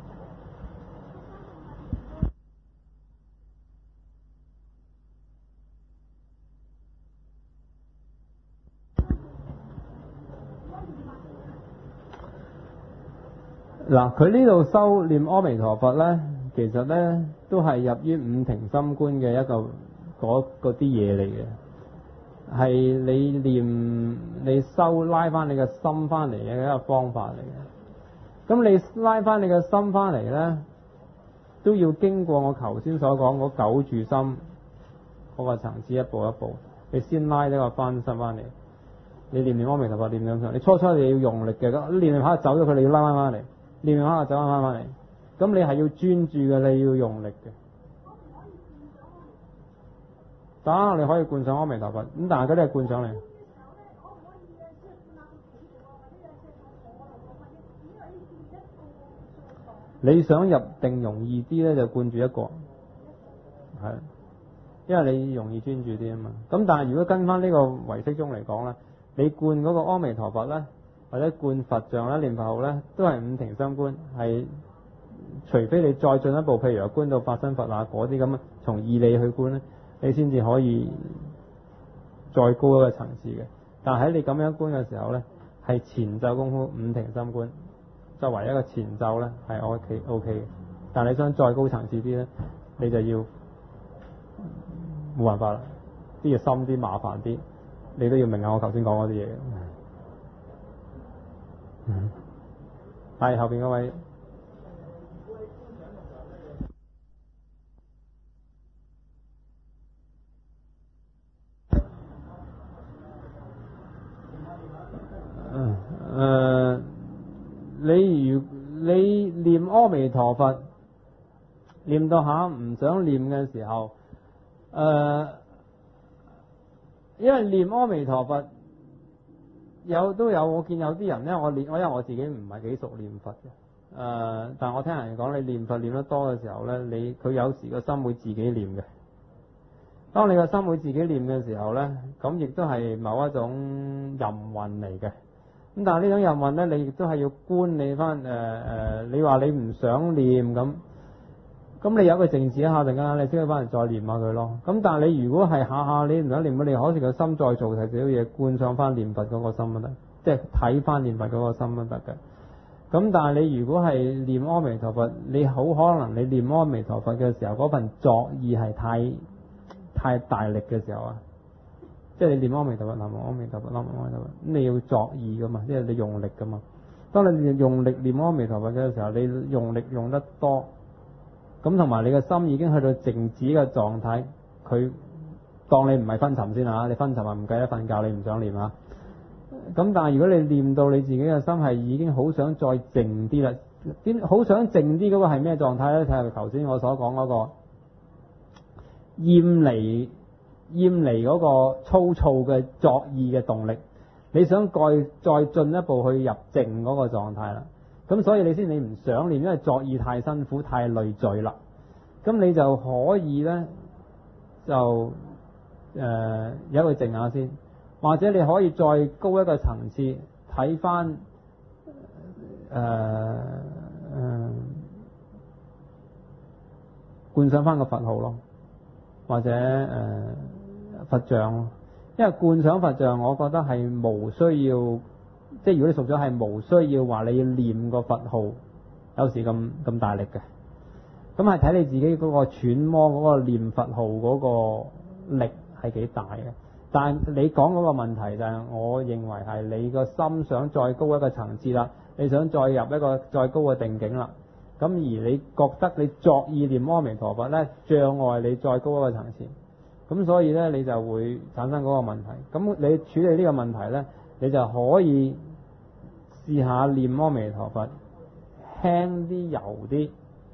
嗱，佢呢度修念阿彌陀佛咧，其實咧都係入於五停心觀嘅一個嗰啲嘢嚟嘅。係你念你收拉翻你嘅心翻嚟嘅一個方法嚟嘅。咁你拉翻你嘅心翻嚟咧，都要經過我頭先所講嗰九住心嗰個層次，一步一步，你先拉呢個翻心翻嚟。你念念阿彌陀佛，念念上，你初初你要用力嘅，咁念念下走咗佢，你要拉翻翻嚟，念念下走翻翻翻嚟。咁你係要專注嘅，你要用力嘅。得，你可以灌上阿彌陀佛，咁但係嗰啲係灌上嚟。你想入定容易啲咧，就灌住一個，係，因為你容易專注啲啊嘛。咁但係如果跟翻呢個唯識宗嚟講咧，你灌嗰個阿彌陀佛咧，或者灌佛像咧、念佛號咧，都係五停心觀，係除非你再進一步，譬如話觀到法身佛啊嗰啲咁啊，從義理去觀咧。你先至可以再高一個層次嘅，但係喺你咁樣觀嘅時候咧，係前奏功夫五停心觀， 作為一個前奏咧係 O K O K 嘅。但係你想再高層次啲咧，你就要冇辦法啦，啲嘢深啲麻煩啲，你都要明下我頭先講嗰啲嘢。嗯，係後邊嗰位。嗯誒、呃，你如你念阿彌陀佛，念到下唔想念嘅時候，誒、呃，因為念阿彌陀佛有都有，我見有啲人咧，我念我因為我自己唔係幾熟念佛嘅，誒、呃，但係我聽人講，你念佛念得多嘅時候咧，你佢有時個心會自己念嘅。當你個心會自己念嘅時候咧，咁亦都係某一種淫運嚟嘅。咁但係呢種淫運咧，你亦都係要觀你翻誒誒，你話你唔想念咁，咁你有一個靜止一下陣間，你先去翻嚟再念下佢咯。咁但係你如果係下下你唔想念，你可以個心再做提少少嘢，觀想翻念佛嗰個心都得，即係睇翻念佛嗰個心都得嘅。咁但係你如果係念阿彌陀佛，你好可能你念阿彌陀佛嘅時候，嗰份作意係太太大力嘅時候啊。即係你念阿彌陀佛，南無阿彌陀佛，南無阿彌陀佛，咁你要作意噶嘛，即係你用力噶嘛。當你用力念阿彌陀佛嘅時候，你用力用得多，咁同埋你嘅心已經去到靜止嘅狀態，佢當你唔係昏沉先啊，你昏沉啊唔計得瞓覺，你唔想念啊。咁但係如果你念到你自己嘅心係已經好想再靜啲啦，點好想靜啲嗰個係咩狀態咧？睇下頭先我所講嗰個厭離。厭離嗰個粗糙嘅作意嘅動力，你想再再進一步去入靜嗰個狀態啦。咁所以你先你唔想念，因為作意太辛苦太累贅啦。咁你就可以咧就誒、呃、有一個靜下先，或者你可以再高一個層次睇翻誒誒觀想翻個佛號咯，或者誒。呃佛像，因為觀想佛像，我覺得係無需要，即係如果你熟咗係無需要話你要念個佛號，有時咁咁大力嘅，咁係睇你自己嗰個揣摩嗰個念佛號嗰個力係幾大嘅。但係你講嗰個問題就係，我認為係你個心想再高一個層次啦，你想再入一個再高嘅定境啦，咁而你覺得你作意念阿彌陀佛咧，障礙你再高一個層次。咁所以咧，你就會產生嗰個問題。咁你處理呢個問題咧，你就可以試下念阿彌陀佛，輕啲柔啲。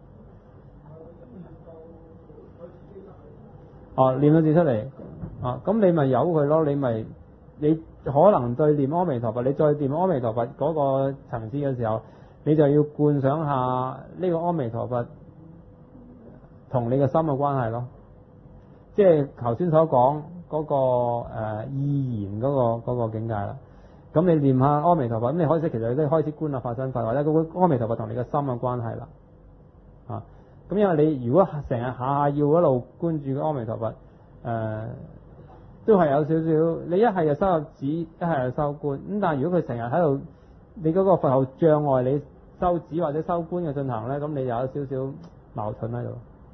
哦，念咗字出嚟。啊，咁你咪由佢咯。你咪你可能對念阿彌陀佛，你再念阿彌陀佛嗰個層次嘅時候，你就要觀想下呢個阿彌陀佛同你嘅心嘅關係咯。即係頭先所講嗰、那個誒、呃、意言嗰、那個嗰、那個境界啦。咁你念下阿彌陀佛，咁你開始其實你都開始觀下法身法，或者嗰個阿彌陀佛同你嘅心嘅關係啦。啊，咁因為你如果成日下下要一路觀住個阿彌陀佛，誒、呃、都係有少少。你一係就收入指，一係就收觀。咁但係如果佢成日喺度，你嗰個佛號障礙你收指或者收觀嘅進行咧，咁你有少少矛盾喺度。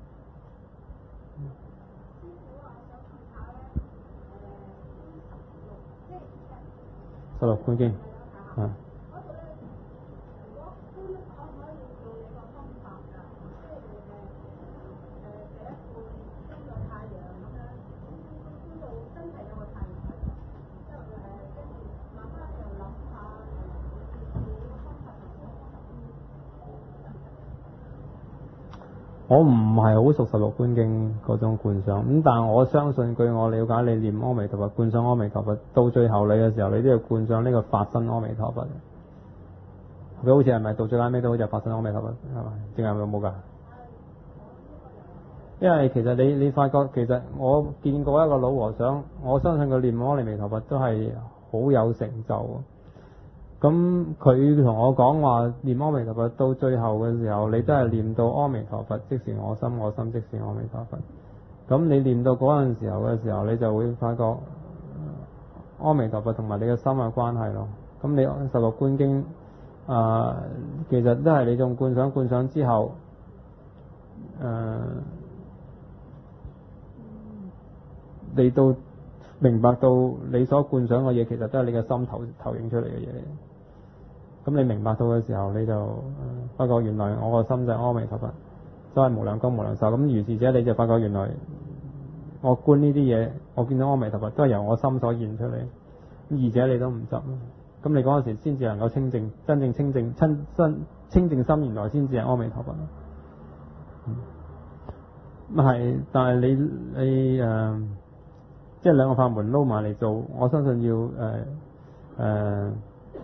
十六觀經，啊。我唔係好熟十六觀經嗰種觀想，咁但係我相信據我了解，你念阿彌陀佛、觀想阿彌陀佛，到最後你嘅時候，你都要觀想呢個法身阿彌陀佛。佢好似係咪到最後尾都好似係法身阿彌陀佛係咪？淨係有冇㗎？因為其實你你發覺其實我見過一個老和尚，我相信佢念阿彌陀佛都係好有成就。咁佢同我講話念阿彌陀佛到最後嘅時候，你都係念到阿彌陀佛即是我心，我心即是阿彌陀佛。咁你念到嗰陣時候嘅時候，你就會發覺阿彌陀佛同埋你嘅心嘅關係咯。咁你十六觀經呃，其實都係你種觀想觀想之後，誒、呃，你到明白到你所觀想嘅嘢，其實都係你嘅心投投影出嚟嘅嘢。咁你明白到嘅時候，你就發覺原來我個心就係阿彌陀佛，所謂無量光無量壽。咁如是者，你就發覺原來我觀呢啲嘢，我見到阿彌陀佛都係由我心所現出嚟。咁二者你都唔執，咁你嗰陣時先至能夠清淨，真正清淨親身清淨心，原來先至係阿彌陀佛。咁係，但係你你誒、呃，即係兩個法門撈埋嚟做，我相信要誒誒。呃呃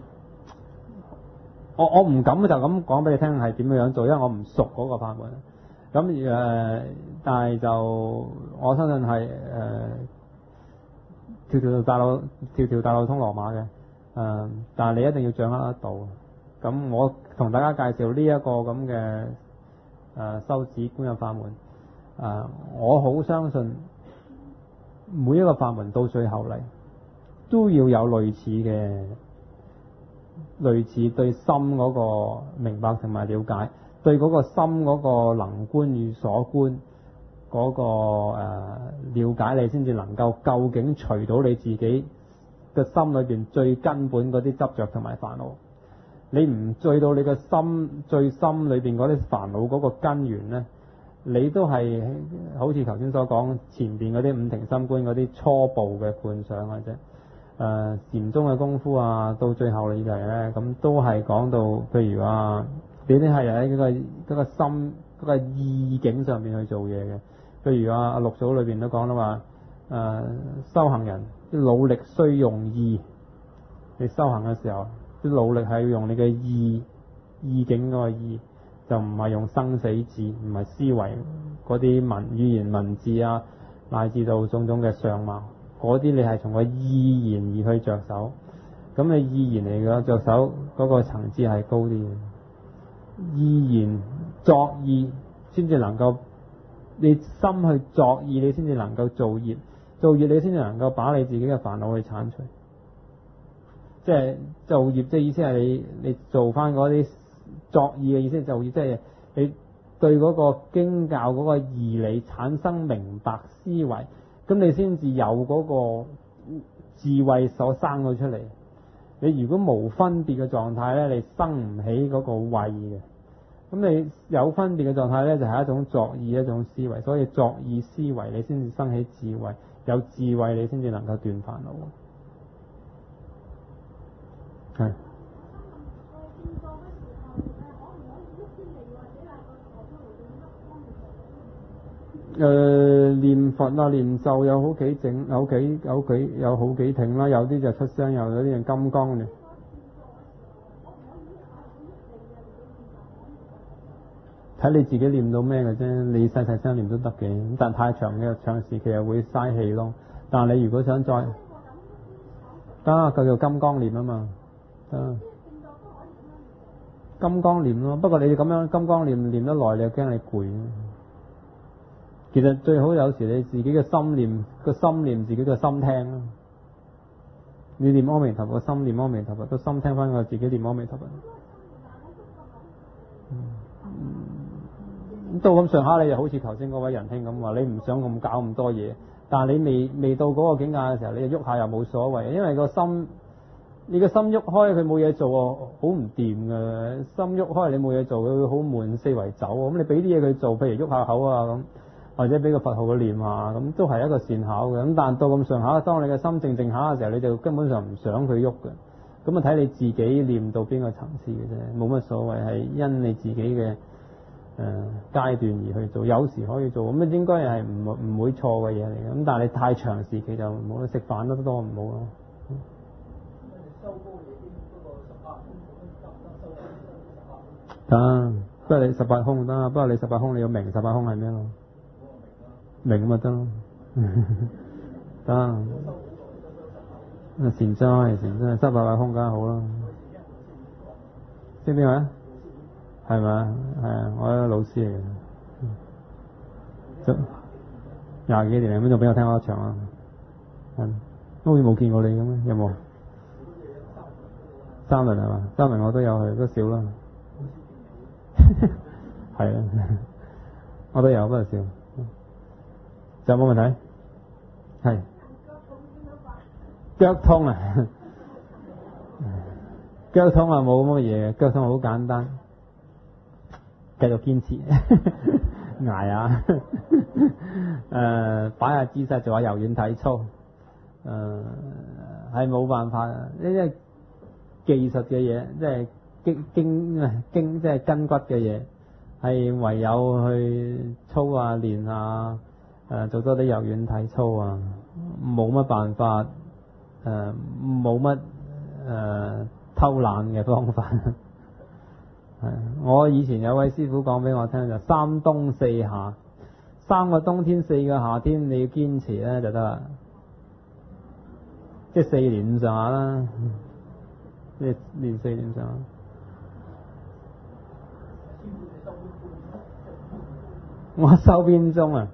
我我唔敢就咁講俾你聽係點樣樣做，因為我唔熟嗰個法門。咁誒、呃，但係就我相信係誒、呃、條條大路條條大路通羅馬嘅。誒、呃，但係你一定要掌握得到。咁我同大家介紹呢一個咁嘅誒修止觀嘅法門。誒、呃，我好相信每一個法門到最後嚟都要有類似嘅。類似對心嗰個明白同埋了解，對嗰個心嗰個能觀與所觀嗰、嗰個誒、呃、了解，你先至能夠究竟除到你自己嘅心裏邊最根本嗰啲執着同埋煩惱。你唔醉到你嘅心最心裏邊嗰啲煩惱嗰個根源咧，你都係好似頭先所講前邊嗰啲五停心觀嗰啲初步嘅觀想嘅啫。誒、呃、禪宗嘅功夫啊，到最後以嚟咧，咁都係講到，譬如話，你啲係喺嗰個嗰、嗰個心嗰、嗰個意境上邊去做嘢嘅。譬如話，阿六祖裏邊都講啦話，誒、呃、修行人啲努力需用意，你修行嘅時候，啲努力係要用你嘅意意境嗰個意，就唔係用生死字，唔係思維嗰啲文語言文字啊，乃至到種種嘅相貌。嗰啲你係從個意言而去着手，咁你意言嚟嘅着手嗰個層次係高啲嘅。意言作意先至能夠，你心去作意，你先至能夠做業，做業你先至能夠把你自己嘅煩惱去剷除。即係做業，即係意思係你你做翻嗰啲作意嘅意思，做業即係你對嗰個經教嗰個義理產生明白思維。咁你先至有嗰個智慧所生咗出嚟。你如果無分別嘅狀態咧，你生唔起嗰個慧嘅。咁你有分別嘅狀態咧，就係一種作意一種思維。所以作意思維，你先至生起智慧。有智慧，你先至能夠斷煩惱。係。誒、呃、念佛啊，念咒有好幾整，有幾有幾有好幾挺啦，有啲就出聲，有有啲係金剛嘅。睇你自己念到咩嘅啫，你細細聲念都得嘅，咁但太長嘅長時期又會嘥氣咯。但係你如果想再得，佢叫金剛念啊嘛，得金剛念咯。不過你咁樣金剛念念得耐，你又驚你攰。其實最好有時你自己嘅心念個心念自己嘅心聽咯。你念阿彌陀佛，個心念阿彌陀佛，都心聽翻個自己念阿彌陀佛。嗯，到咁上下你就好似頭先嗰位仁兄咁話，你唔想咁搞咁多嘢，但係你未未到嗰個境界嘅時候，你就喐下又冇所謂，因為個心你個心喐開佢冇嘢做啊，好唔掂㗎。心喐開你冇嘢做，佢會好悶，四圍走。咁你俾啲嘢佢做，譬如喐下口啊咁。或者俾個佛號佢念下，咁都係一個善巧嘅。咁但係到咁上下，當你嘅心靜靜下嘅時候，你就根本上唔想佢喐嘅。咁啊睇你自己念到邊個層次嘅啫，冇乜所謂，係因你自己嘅誒、呃、階段而去做。有時可以做，咁啊應該係唔唔會錯嘅嘢嚟嘅。咁但係你太長時期就唔好，食飯都多唔好咯。得，不過你十八空得，不過你十八空你要明十八空係咩咯？明咪得咯，得。啊善哉善哉，七八八空梗係好啦。識邊位？係咪啊？係啊，我係老師嚟嘅。廿幾年咁仲俾我聽我一場啊？係，好似冇見過你咁咩？有冇？ 三輪係嘛？三輪我都有去，都少啦。係啊，我都有，不過少。仲有冇問題？係。腳痛啊！腳痛啊，冇乜嘢嘅，腳痛好簡單，繼續堅持捱啊！誒、呃，擺下姿勢，做下柔軟體操，誒、呃，係冇辦法啊！呢啲係技術嘅嘢，即係經經啊經，即係筋骨嘅嘢，係唯有去操啊練啊，誒、呃，做多啲柔軟體操啊，冇乜辦法，誒，冇乜誒偷懶嘅方法。係，我以前有位師傅講俾我聽，就三冬四夏，三個冬天四個夏天你要堅持咧就得啦，即係四年咁上下啦，即係練四年上下。我收邊鐘啊！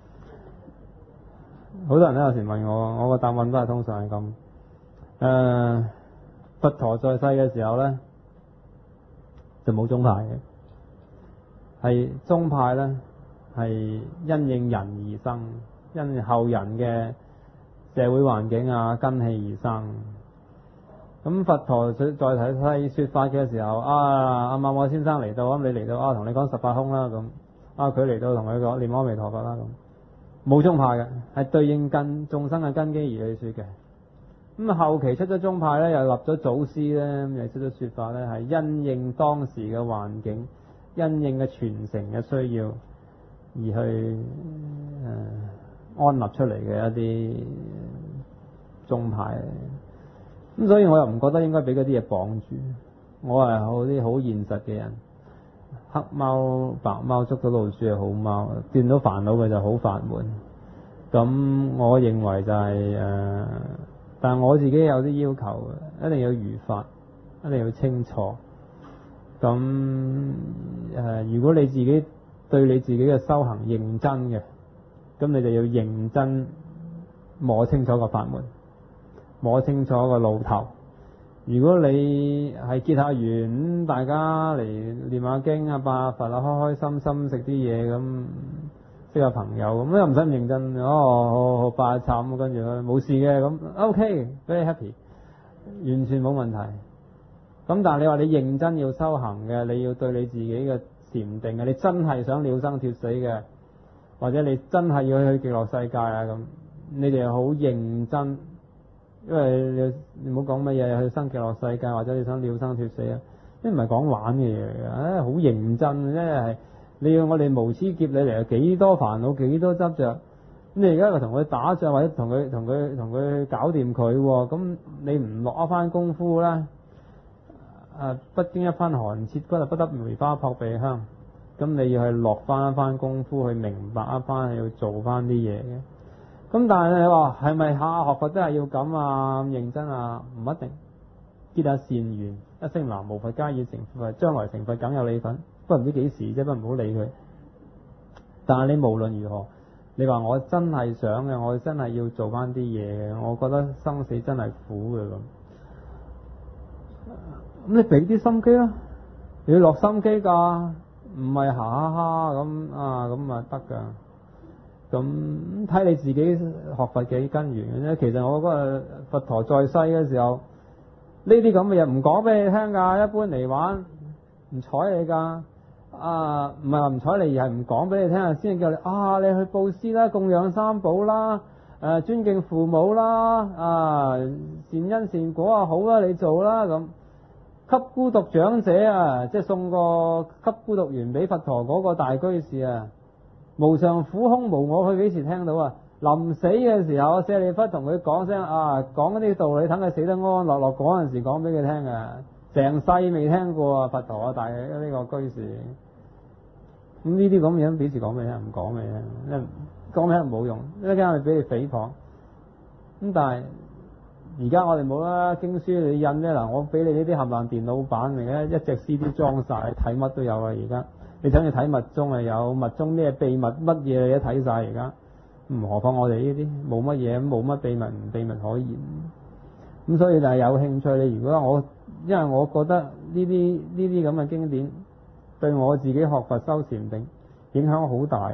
好多人都有時問我，我個答案都係通常係咁。誒、呃，佛陀在世嘅時候咧，就冇宗派嘅，係宗派咧係因應人而生，因後人嘅社會環境啊根器而生。咁佛陀在在世說法嘅時候，啊阿某某先生嚟到，咁你嚟到啊，同你講十八空啦，咁啊佢嚟到同佢講念阿彌陀佛啦，咁冇宗派嘅，係對應根眾生嘅根基而去說嘅。咁後期出咗宗派咧，又立咗祖師咧，又出咗說法咧，係因應當時嘅環境，因應嘅傳承嘅需要而去誒、呃、安立出嚟嘅一啲宗派。咁所以我又唔覺得應該俾嗰啲嘢綁住。我係好啲好現實嘅人，黑貓白貓捉到老鼠係好貓，斷到煩惱嘅就好法門。咁我認為就係、是、誒。呃但係我自己有啲要求嘅，一定要如法，一定要清楚。咁誒、呃，如果你自己對你自己嘅修行認真嘅，咁你就要認真摸清楚個法門，摸清楚個路頭。如果你係結下緣，大家嚟念下經啊、拜下佛啊、開開心心食啲嘢咁。識個朋友咁又唔使咁認真，哦，好拜下懺，跟住佢冇事嘅咁 ，OK，very happy，完全冇問題。咁但係你話你認真要修行嘅，你要對你自己嘅禪定嘅，你真係想了生脫死嘅，或者你真係要去極樂世界啊咁，你哋好認真，因為你唔好講乜嘢去生極樂世界，或者你想了生脫死啊，呢唔係講玩嘅嘢嚟嘅，唉，好認真，真係。你要我哋無始劫你嚟，幾多煩惱，幾多執着。咁你而家又同佢打仗，或者同佢同佢同佢搞掂佢，咁你唔落一番功夫咧，啊，不經一番寒徹骨啊，不得梅花撲鼻香。咁你要去落翻一番功夫，去明白一番，要做翻啲嘢嘅。咁但係你話係咪下下學佛都係要咁啊？咁認真啊？唔一定。結下善緣，一聲南無佛皆已成佛，將來成佛梗有你份。不過唔知幾時啫，不過唔好理佢。但係你無論如何，你話我真係想嘅，我真係要做翻啲嘢嘅，我覺得生死真係苦嘅咁。咁你俾啲心機啦，你要落心機噶，唔係哈哈哈咁啊咁啊得噶。咁睇你自己學佛幾根源嘅啫。其實我覺得佛陀在世嘅時候，呢啲咁嘅嘢唔講俾你聽噶，一般嚟玩唔睬你噶。啊，唔係話唔睬你，而係唔講俾你聽，先叫你啊，你去布施啦，供養三寶啦，誒、啊，尊敬父母啦，啊，善因善果啊，好啦，你做啦咁。給孤獨長者啊，即係送個給孤獨園俾佛陀嗰個大居士啊，無常苦空無我，佢幾時聽到啊？臨死嘅時候，舍利弗同佢講聲啊，講啲道理，等佢死得安安樂樂嗰陣時講俾佢聽啊。成世未聽過啊，佛陀啊，大呢個居士。咁呢啲咁樣幾時講俾你聽？唔講俾你聽，因為講俾你冇用，一陣間俾你誹謗。咁但係而家我哋冇啦，經書你印咧嗱，我俾你呢啲冚唪唥電腦版嚟嘅，一隻 C D 裝晒，睇乜都有啊！而家你想去睇密宗啊，有密宗咩秘密乜嘢你都睇晒而家。唔何況我哋呢啲冇乜嘢，冇乜秘密唔秘密可言。咁所以就係有興趣，你如果我因為我覺得呢啲呢啲咁嘅經典對我自己學佛修禪定影響好大。誒、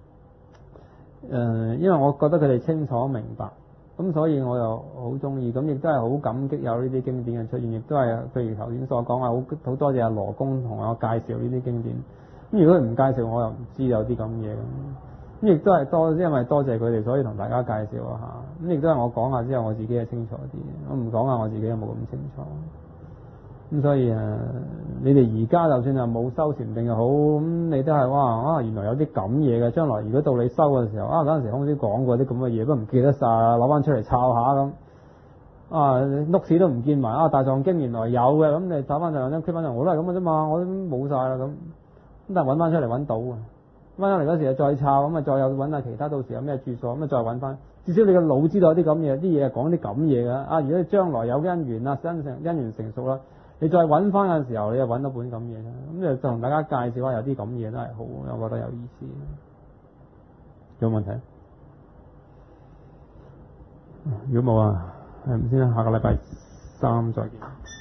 呃，因為我覺得佢哋清楚明白，咁所以我又好中意，咁亦都係好感激有呢啲經典嘅出現，亦都係譬如頭先所講啊，好好多謝阿羅公同我介紹呢啲經典。咁如果佢唔介紹，我又唔知有啲咁嘢。咁亦都係多，因為多謝佢哋，所以同大家介紹一下。咁亦都係我講下之後，我自己係清楚啲。我唔講下，我自己又冇咁清楚。咁所以誒，你哋而家就算係冇修禪定又好，咁你都係哇啊，原來有啲咁嘢嘅。將來如果到你修嘅時候，啊嗰陣時空師講過啲咁嘅嘢，都唔記得晒，攞翻出嚟抄下咁。啊，碌屎都唔見埋啊！大藏經原來有嘅，咁你找翻就兩張區翻就我都係咁嘅啫嘛，我都冇晒啦咁。咁但係揾翻出嚟揾到啊！翻翻嚟嗰時就再抄，咁啊再有揾下其他，到時有咩住所，咁啊再揾翻。至少你個腦知道有啲咁嘢，啲嘢係講啲咁嘢㗎。啊，如果你將來有因緣啊，因成因緣成熟啦，你再揾翻嘅時候，你就揾到本咁嘢啦。咁就同大家介紹下有啲咁嘢都係好，我覺得有意思。有冇問題？如果冇啊，係唔先啦，下個禮拜三再見。